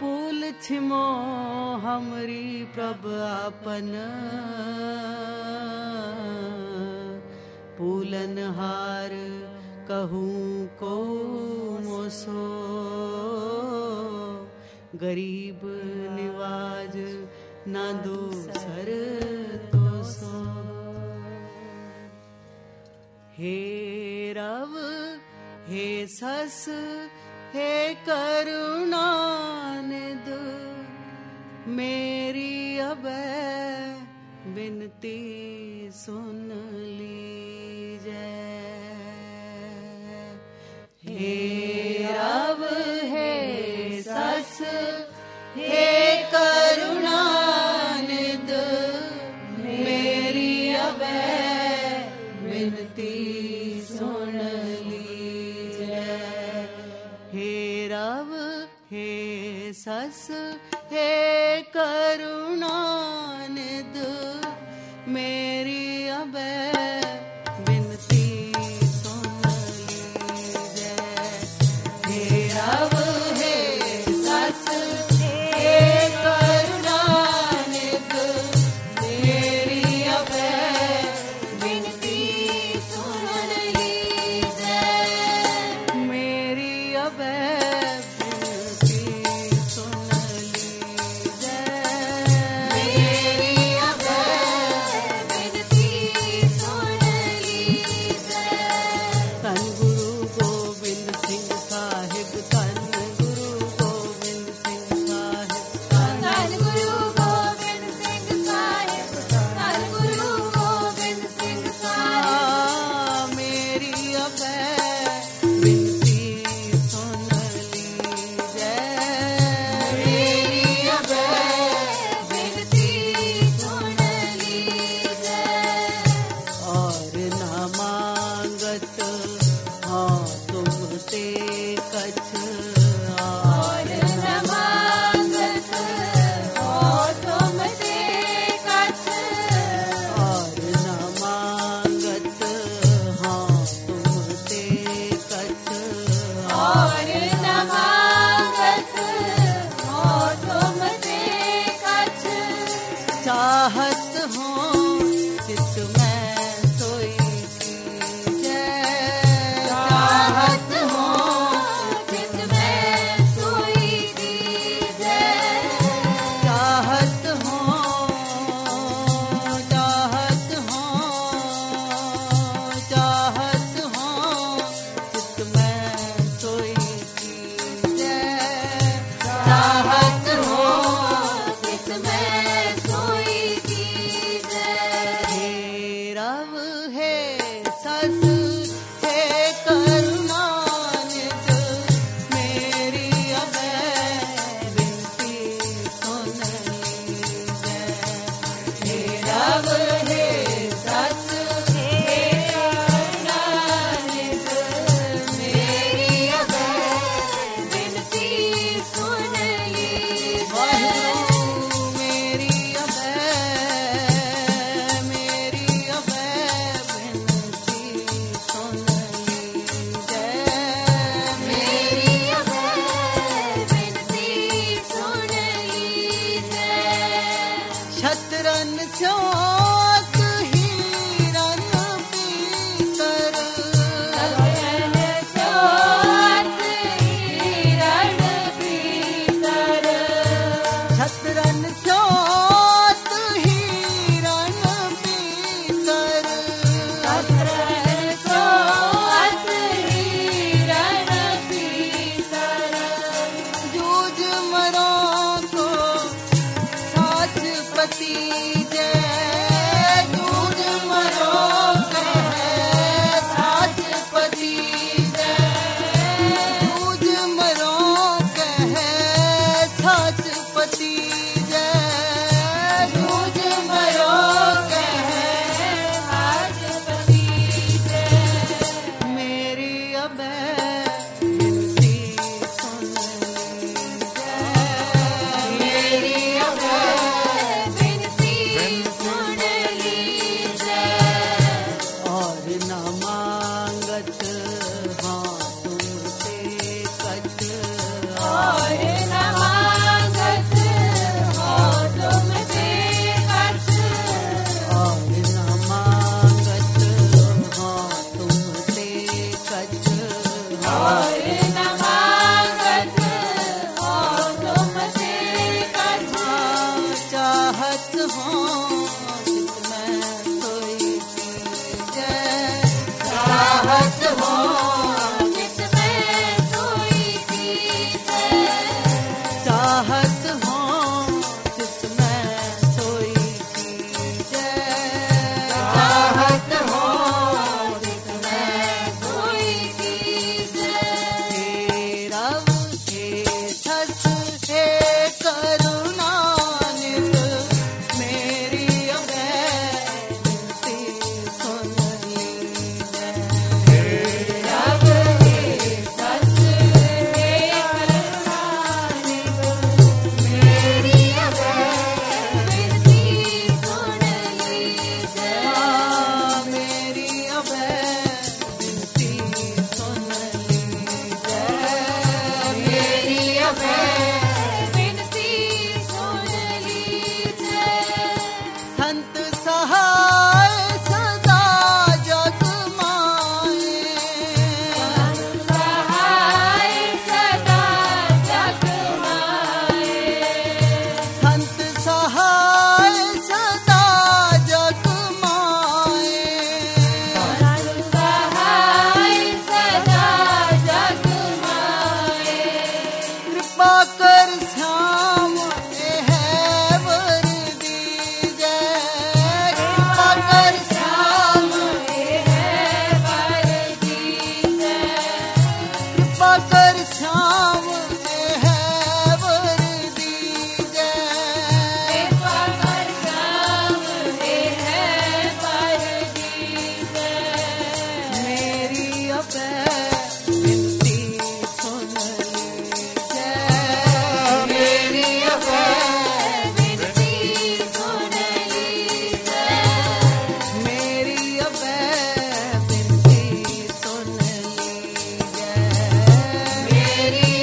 Pool छिमो हमरी प्रभ आपन पूलन हार कहूँ को मोसो गरीब निवाज ना दूसर तो सो हे रव हे सस हे करुणानिध मेरी अब विनती सुन लीजै हे रव हे सस हे करुणानिध मेरी अब विनती सुन लीजै हे रव हे सस हे करुणानिध मेरी अब विनती सुन लीजै हे रव हे सस हे करुणानिध मेरी अब विनती सुन लीजै मेरी अब चाहत हो चित में सोई कीजै चाहत हो चित में सोई कीजै चाहत हो चित में सोई कीजै चाहत हो चित में सुन ली चाहत हो चित में सोई कीजे, चाहत हो चित में सोई कीजे। हे रब हे सस हे करुणा नित मेरी बेनती सुन लीजे। हे रब हे सस हे करुणा नित मेरी बेनती सुन लीजे। मेरी बेनती सुन लीजे, मेरी बेनती सुन लीजे। संत सहाय सदा जग माए, संत सहाय सदा जग माए, संत सहाय सदा जग माए, संत सहाय सदा जग माए। कृपा कर श्याम है वर दीजे, कृपा कर श्याम है वर दीजे, कृपा कर श्याम है वर दीजे, कृपा कर श्याम है वर दीजे। मेरी बेनती सुन लीजे, मेरी बेनती सुन लीजे, मेरी बेनती सुन लीजे, मेरी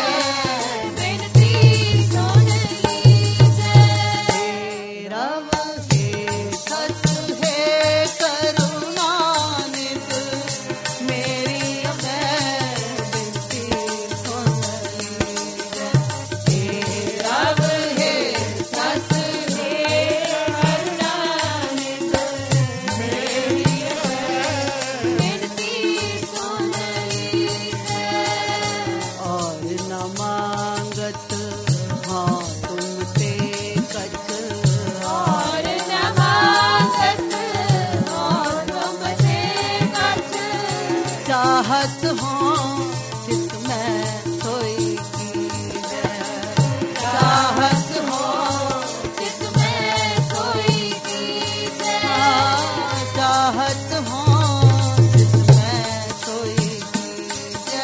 बेनती सुन लीजे। हे रब हे सस हे करुणा नित मेरी बेनती सुन लीजे। हे रब हे सस हे करुणा नित मेरी बेनती सुन लीजे। और न मांगत हाँ तुमसे कछ, और न मांगत हाँ तुमसे कछ। चाहत हो चित में सोई कीजे, चाहत हो चित में सोई कीजे, चाहत हो चित में सोई कीजे,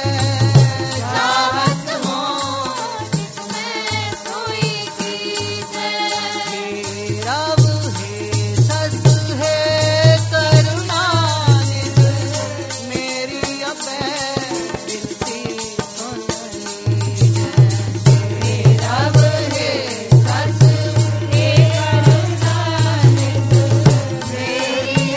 चाहत हो चित में सोई कीजे। हे रब हे सस हे करुणा नित मेरी बेनती सुन लीजे। हे रब हे सस हे करुणा नित मेरी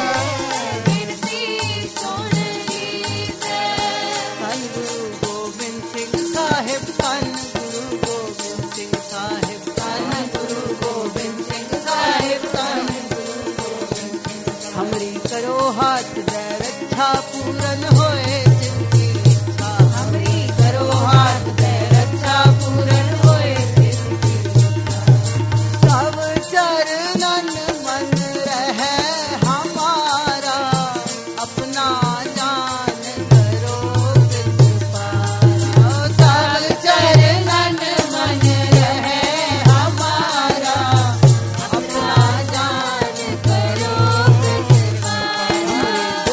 बेनती सुन लीजे। धन गुरु गोबिंद सिंह साहिब, धन गुरु गोबिंद सिंह साहिब, धन गुरु गोबिंद सिंह साहिब, धन गुरु गोबिंद सिंह। हमरी करो हाथ दे रक्षा पूरन होए सिर की इच्छा, हमरी करो हाथ दे रक्षा पूरन होए सिर की इच्छा। सब चरणन मन रहे हमारा, अपना जान करो कृपारा। सब चरणन मन रहे हमारा, अपना जान करो कृपारा।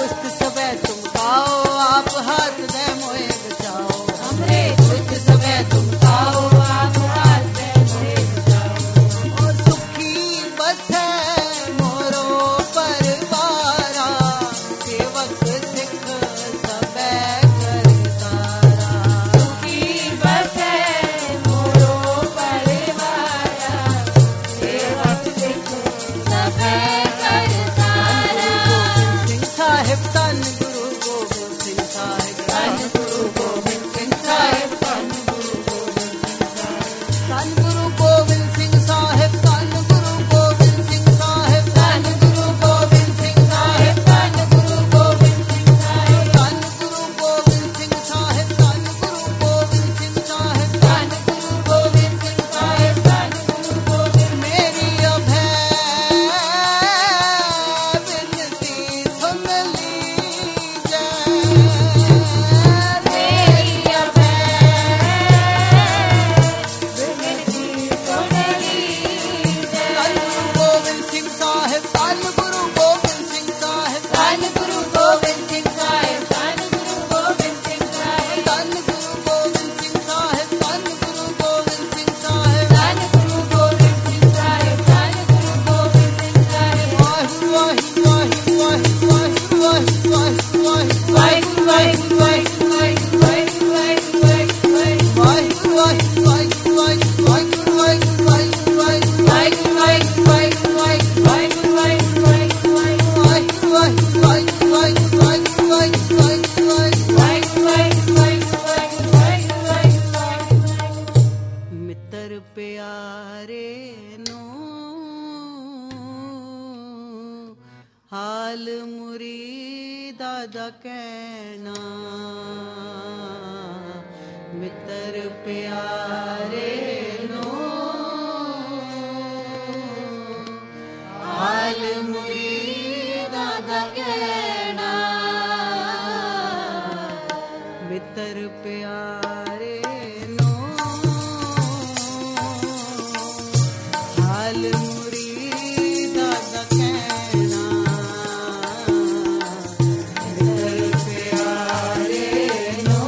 प्यारे नो हाल मुरीदा दा कहना मित्र प्यारे नो हाल मुरीदा दा कहना मित्र प्यारे नो हाल मुरीदा दा कहना मित्र प्यारे नो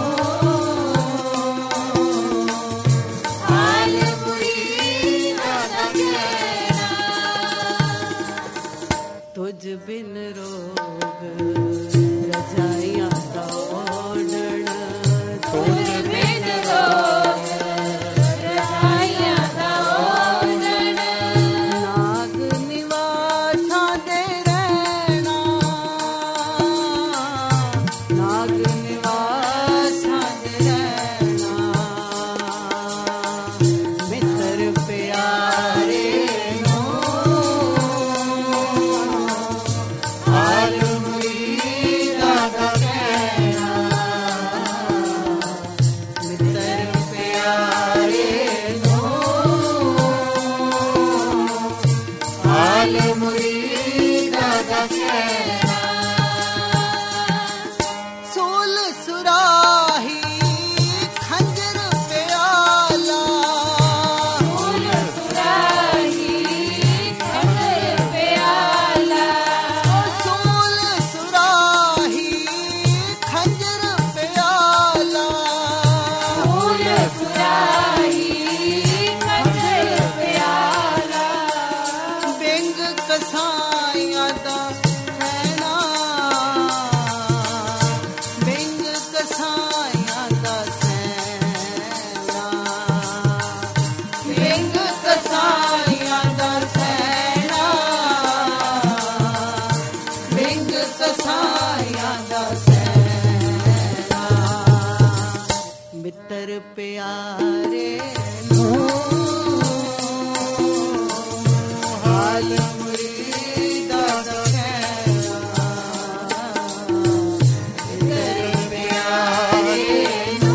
हाल मुरीदा दा कहना तुझ बिन रोग रजाइयां दा ओढ़ण तुझ बिन रोग रजाइयां दा ओढ़ण नाग निवासां दे रहना नाग निवासां दे रहना मित्र प्यारे नो हाल मुरीदा दा कहना मित्र प्यारे नो हाल मुरीदा दा कहना सोल सुराही खंजर प्याला सोल सुराही खंजर प्याला सोल सुराही खंजर प्याला सोल सुराही खंजर प्याला बिंग कसाइयां दा रहना बिंग कसाइयां दा सहना बिंग कसाइयां दा सहना बिंग कसाइयां दा सहना मित्र प्यारे नो हाल मुरीदा दा कहना मित्र प्यारे नो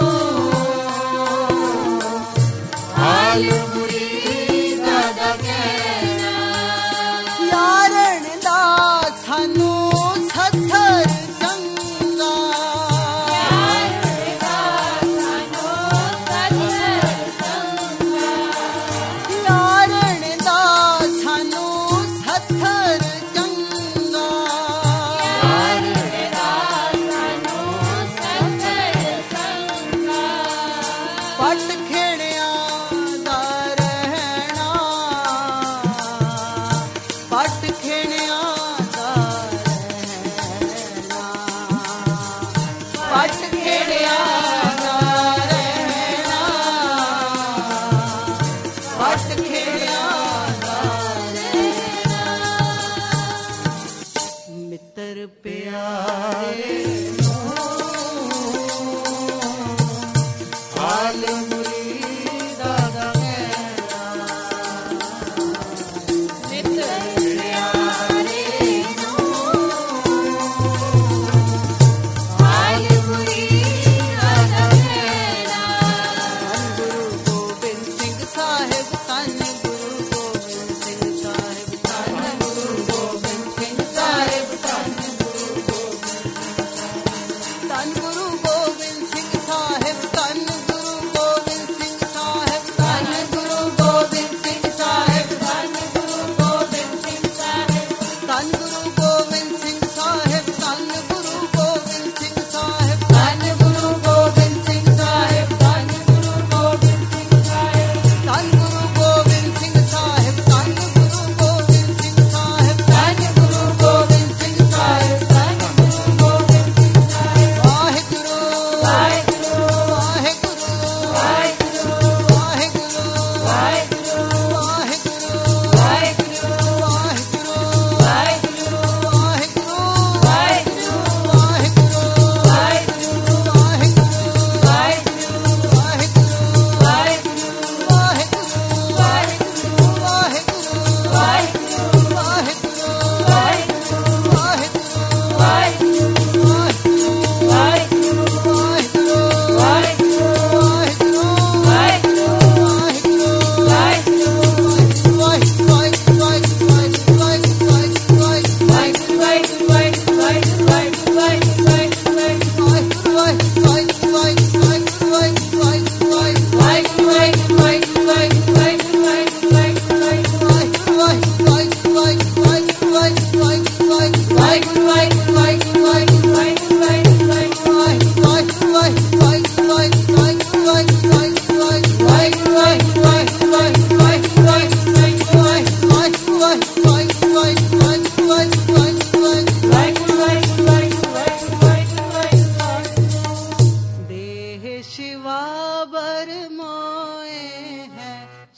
हाल मुरीदा दा कहना यारण दा सानू सत्थर चंगा यारण दा सानू सत्थर चंगा यारण दा सानू सत्थर चंगा यारण दा सानू सत्थर चंगा पट खेड़ियां दा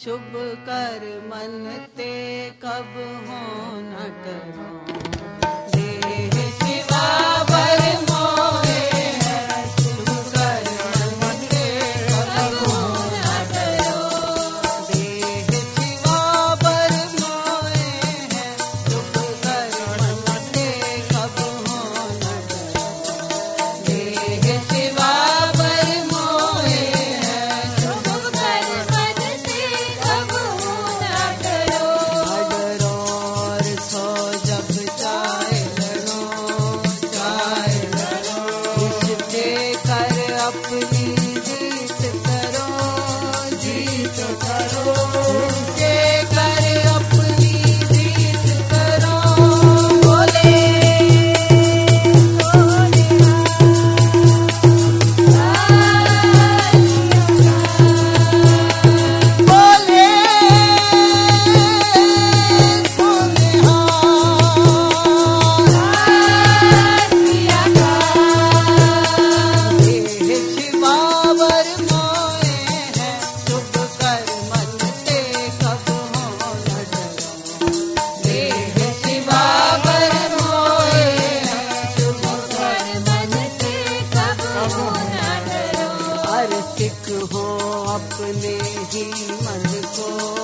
शुभ कर मन ते कब हो न डरो। देह शिवा बर मोहे है, शुभ कर मन ते कब हो न डरो। देह शिवा बर मोहे है, शुभ कर मन ते कब हो न डरो। देह शिवा बर मोहे है, शुभ कर मन ते कब हो न डरो। डरो और सो जब चाहे लड़ो, चाहे लड़ो। इसके कर अपनी जीत करो, जीत करो। इसके कर अपनी जीत करो। बोले बोले देह शिवा बर मोहे है, शुभ कर मन ते कब हो न डरो। देह शिवा बर मोहे है, शुभ कर मन ते कब हो न डरो। हर सिख हो अपने ही मन को